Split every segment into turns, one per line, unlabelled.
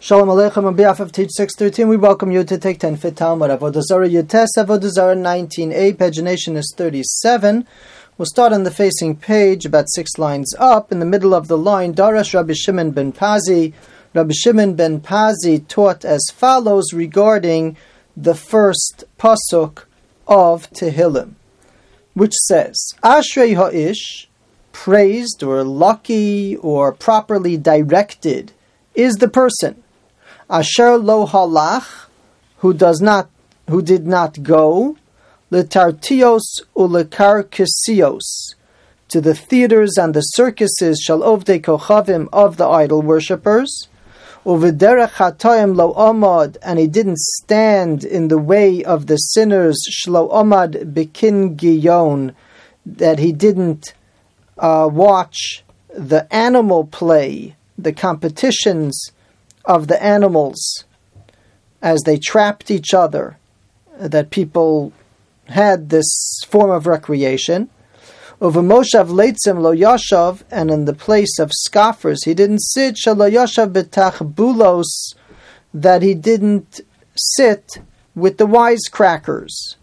Shalom Aleichem. On behalf of Teach 613, we welcome you to take 10 Fit Talmud. Avodah Zarah Yutes, Avodah Zarah 19a, pagination is 37. We'll start on the facing page, about 6 lines up. In the middle of the line, Darash Rabbi Shimon ben Pazi. Rabbi Shimon ben Pazi taught as follows regarding the first pasuk of Tehillim, which says, Ashrei Ha'ish, praised or lucky or properly directed, is the person Asher lo halach, who did not go, letartios ulekarkisios, to the theaters and the circuses shall ovdei kochavim of the idol worshippers, uvederech hatayim lo amad, and he didn't stand in the way of the sinners, shlo amad bikin giyon, that he didn't watch the animal play, the competitions of the animals as they trapped each other, that people had this form of recreation. Over Moshav Leitzim lo yashav, and in the place of scoffers he didn't sit, shelo yashav betach bulos, that he didn't sit with the wisecrackers.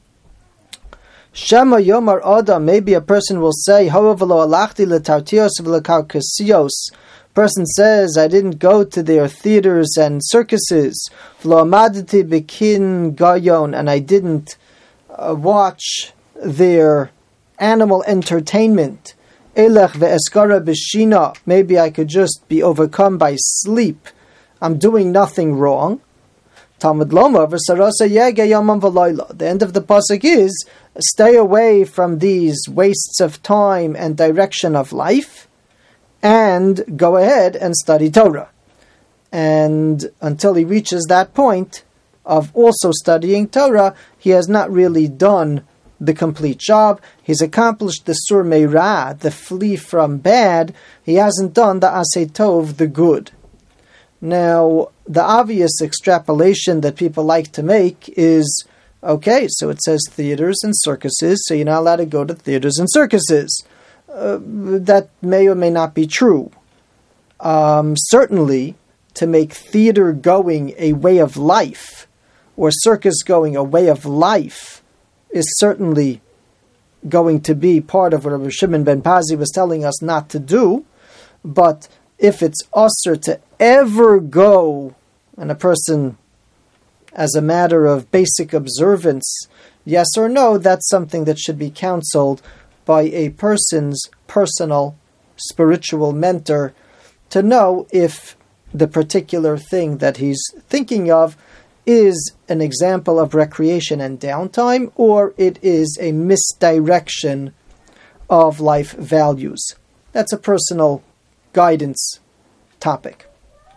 Shema yomar adam, maybe a person will say, however lo alachti letartios v'lekarkasios, person says, I didn't go to their theaters and circuses, v'lo'amaditi bikin gayon, and I didn't watch their animal entertainment. Elech ve'eskara b'shina, maybe I could just be overcome by sleep. I'm doing nothing wrong. Talmud Lomar v'sarasa yege yamam v'layla. The end of the pasuk is, stay away from these wastes of time and direction of life, and go ahead and study Torah. And until he reaches that point of also studying Torah, he has not really done the complete job. He's accomplished the sur meira, the flee from bad. He hasn't done the aseh tov, the good. Now, the obvious extrapolation that people like to make is, okay, so it says theaters and circuses, so you're not allowed to go to theaters and circuses. That may or may not be true. Certainly, to make theater going a way of life, or circus going a way of life, is certainly going to be part of what Rabbi Shimon ben Pazi was telling us not to do. But if it's usher to ever go, and a person, as a matter of basic observance, yes or no, that's something that should be counseled by a person's personal spiritual mentor to know if the particular thing that he's thinking of is an example of recreation and downtime, or it is a misdirection of life values. That's a personal guidance topic.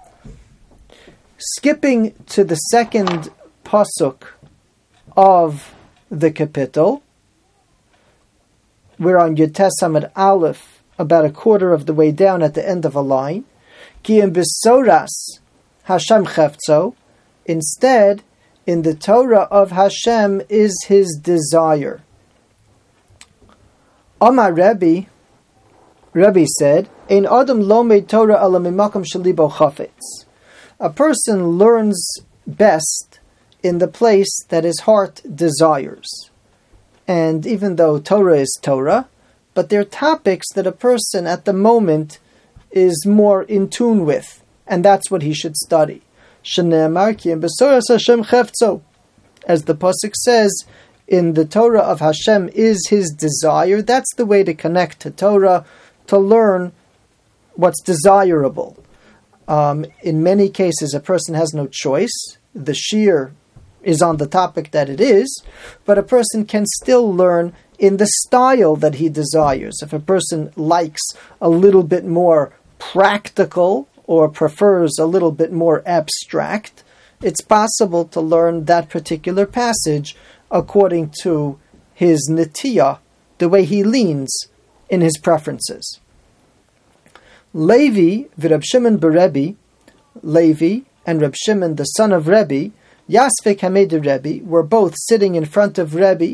Skipping to the second pasuk of the kapitel, we're on Yutes Amud Aleph, about a quarter of the way down at the end of a line. Ki im besoras Hashem cheftzo. Instead, in the Torah of Hashem is His desire. Amar Rebbe said, Ein adam lomed Torah ala mimakom shelibo chafetz. A person learns best in the place that his heart desires. And even though Torah is Torah, but there are topics that a person at the moment is more in tune with, and that's what he should study. Shneimar ki im besoras Hashem cheftzo. As the pasuk says, in the Torah of Hashem is His desire. That's the way to connect to Torah, to learn what's desirable. In many cases, a person has no choice. The shir is on the topic that it is, but a person can still learn in the style that he desires. If a person likes a little bit more practical or prefers a little bit more abstract, it's possible to learn that particular passage according to his netiyah, the way he leans in his preferences. Levi v'Reb Shimon beRebbe, Levi and Reb Shimon, the son of Rebbe, Yasvek Hamed Rebbe, were both sitting in front of Rebbe,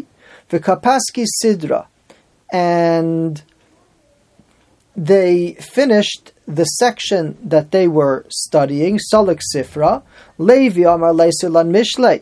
v'Kapaski Sidra, and they finished the section that they were studying, Salak Sifra, Levi Amar Leisulan Mishlei.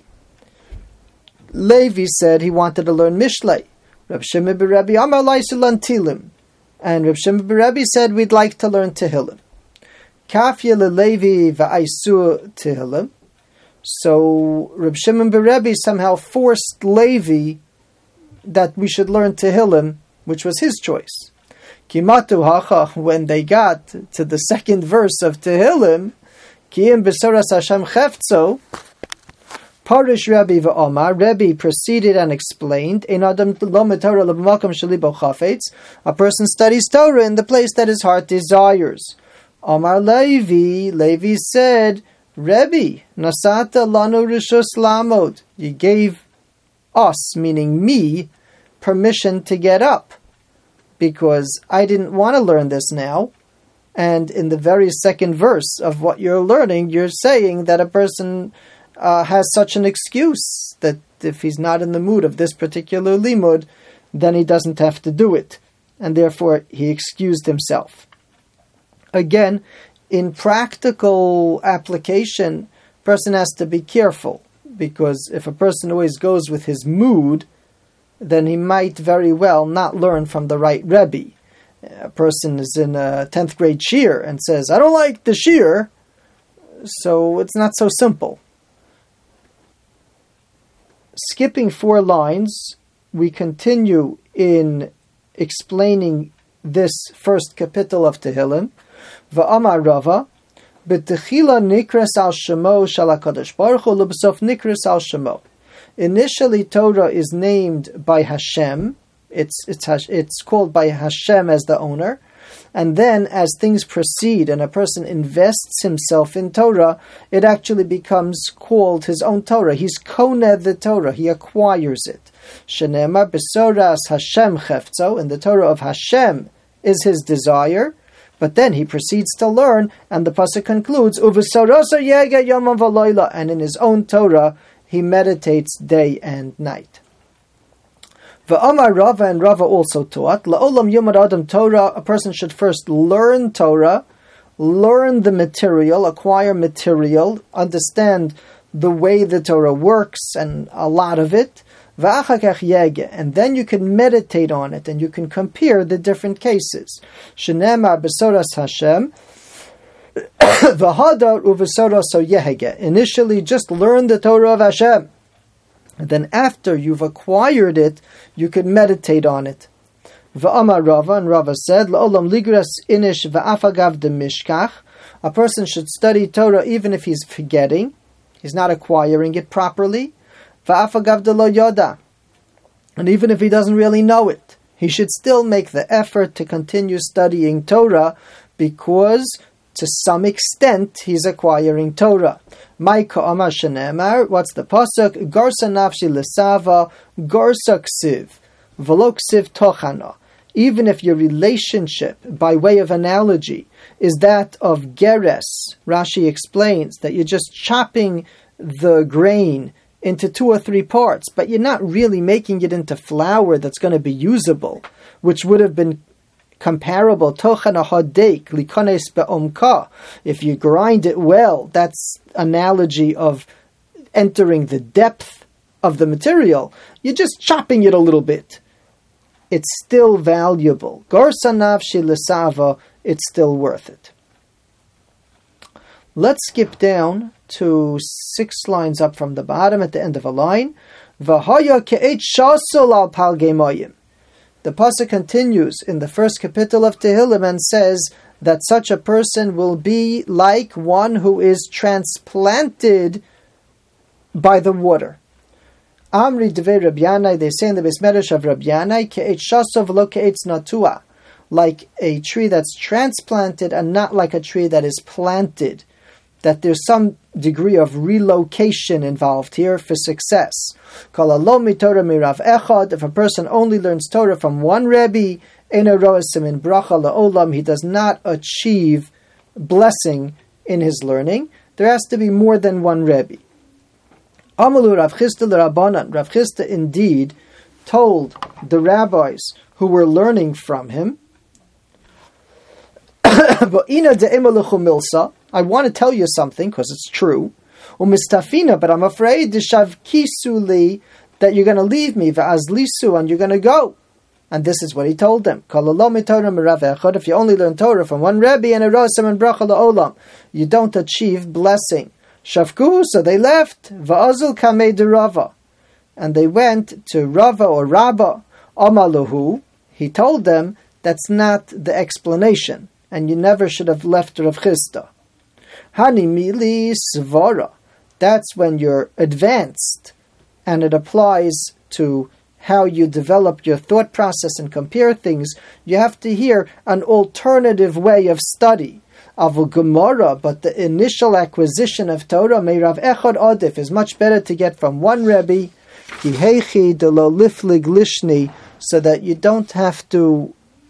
Levi said he wanted to learn Mishlei. Reb Shimon ben Rebbe Amar Leisulan Tilim. And Reb Shimon ben Rebbe said we'd like to learn Tehillim. Kafya Levi va'aisu Tehillim. So Reb Shimon ben Rebbe somehow forced Levi that we should learn Tehillim, which was his choice. Kimatu hacha, when they got to the second verse of Tehillim, Kiyim besoras Hashem cheftzo, Parish Rebbe v'Omar, Rebbe proceeded and explained, Ein adam lomed Torah l'b'makom shelibo chafetz, a person studies Torah in the place that his heart desires. Omar Levi said, Rebbe, nasata lanu rishus lamod, you gave us, meaning me, permission to get up, because I didn't want to learn this now. And in the very second verse of what you're learning, you're saying that a person has such an excuse that if he's not in the mood of this particular limud, then he doesn't have to do it. And therefore, he excused himself. Again, in practical application, a person has to be careful, because if a person always goes with his mood, then he might very well not learn from the right Rebbe. A person is in a 10th grade shiur and says, I don't like the shiur, so it's not so simple. Skipping 4 lines, we continue in explaining this first kapitel of Tehillim. Va'amar Rava, b'techila nikras al shemo shel HaKadosh Baruch Hu, l'b'sof nikras al shemo. Initially, Torah is named by Hashem. It's called by Hashem as the owner. And then, as things proceed and a person invests himself in Torah, it actually becomes called his own Torah. He's koneh the Torah. He acquires it. Shenemar besoras Hashem cheftzo. In the Torah of Hashem is his desire. But then he proceeds to learn, and the pasuk concludes, Uvesarosa yega yomam v'loila. And in his own Torah, he meditates day and night. V'amar Rava, and Rava also taught, La'olam yomad adam Torah, a person should first learn Torah, learn the material, acquire material, understand the way the Torah works, and a lot of it, v'achakach yege, and then you can meditate on it, and you can compare the different cases. Shenemar besoras Hashem, v'hadar uvesoras yehege. Initially, just learn the Torah of Hashem. And then after you've acquired it, you can meditate on it. V'amar Rava, and Rava said, La'olam ligras inish v'afagav de mishkach. A person should study Torah even if he's forgetting, he's not acquiring it properly. V'afagav de lo yoda. And even if he doesn't really know it, he should still make the effort to continue studying Torah, because to some extent he's acquiring Torah. Maika Amar Shenemar, what's the pasuk? Garsa nafshi lesava, garsa ksiv, v'lo ksiv tochana. Even if your relationship, by way of analogy, is that of geres, Rashi explains that you're just chopping the grain into 2 or 3 parts, but you're not really making it into flour that's going to be usable, which would have been comparable, tochana hadeik likones be'omka. If you grind it well, that's analogy of entering the depth of the material. You're just chopping it a little bit. It's still valuable. Garsa nafshi lesava, it's still worth it. Let's skip down to 6 lines up from the bottom at the end of a line. V'haya ke'et shasol al pal gemayim. The pasuk continues in the first kapitel of Tehillim and says that such a person will be like one who is transplanted by the water. Amri devei Rabbi Yanai, they say in the Beis Medrash of Rabbi Yanai, ke'et shasov lo ke'etz natua, like a tree that's transplanted and not like a tree that is planted. That there's some degree of relocation involved here for success. If a person only learns Torah from one Rebbe, he does not achieve blessing in his learning. There has to be more than one Rebbe. Amalu Rav Chisda l'Rabbanan. Rav Chisda indeed told the rabbis who were learning from him, But I want to tell you something because it's true. Umistafina, but I'm afraid kisuli that you're going to leave me, va'azlisu, and you're going to go. And this is what he told them. If you only learn Torah from one Rebbe and a Rosam and Bracha la'olam, you don't achieve blessing. Shafku, so they left. Va'azul kamei de Rava. And they went to Rava or Rabba. Amaluhu, he told them, that's not the explanation. And you never should have left Rav Chisda. Hani mili svara. That's when you're advanced. And it applies to how you develop your thought process and compare things. You have to hear an alternative way of study. Avu Gemara, but the initial acquisition of Torah, Meirav Echad Adif, is much better to get from one Rebbe, Kihechi de lo liflig lishni, so that you don't have to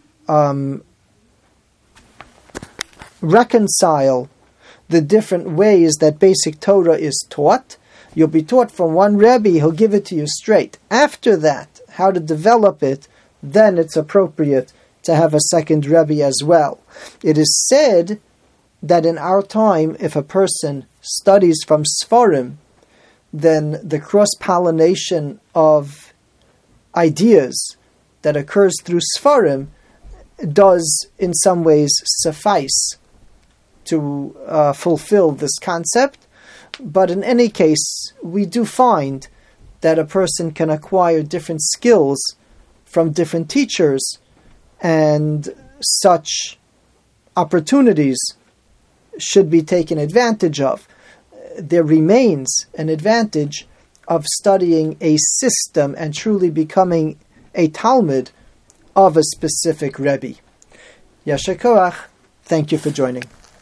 reconcile the different ways that basic Torah is taught. You'll be taught from one Rebbe, he'll give it to you straight. After that, how to develop it, then it's appropriate to have a second Rebbe as well. It is said that in our time, if a person studies from Sfarim, then the cross-pollination of ideas that occurs through Sfarim does in some ways suffice to fulfill this concept. But in any case, we do find that a person can acquire different skills from different teachers, and such opportunities should be taken advantage of. There remains an advantage of studying a system and truly becoming a Talmud of a specific Rebbe. Yasher Koach, thank you for joining.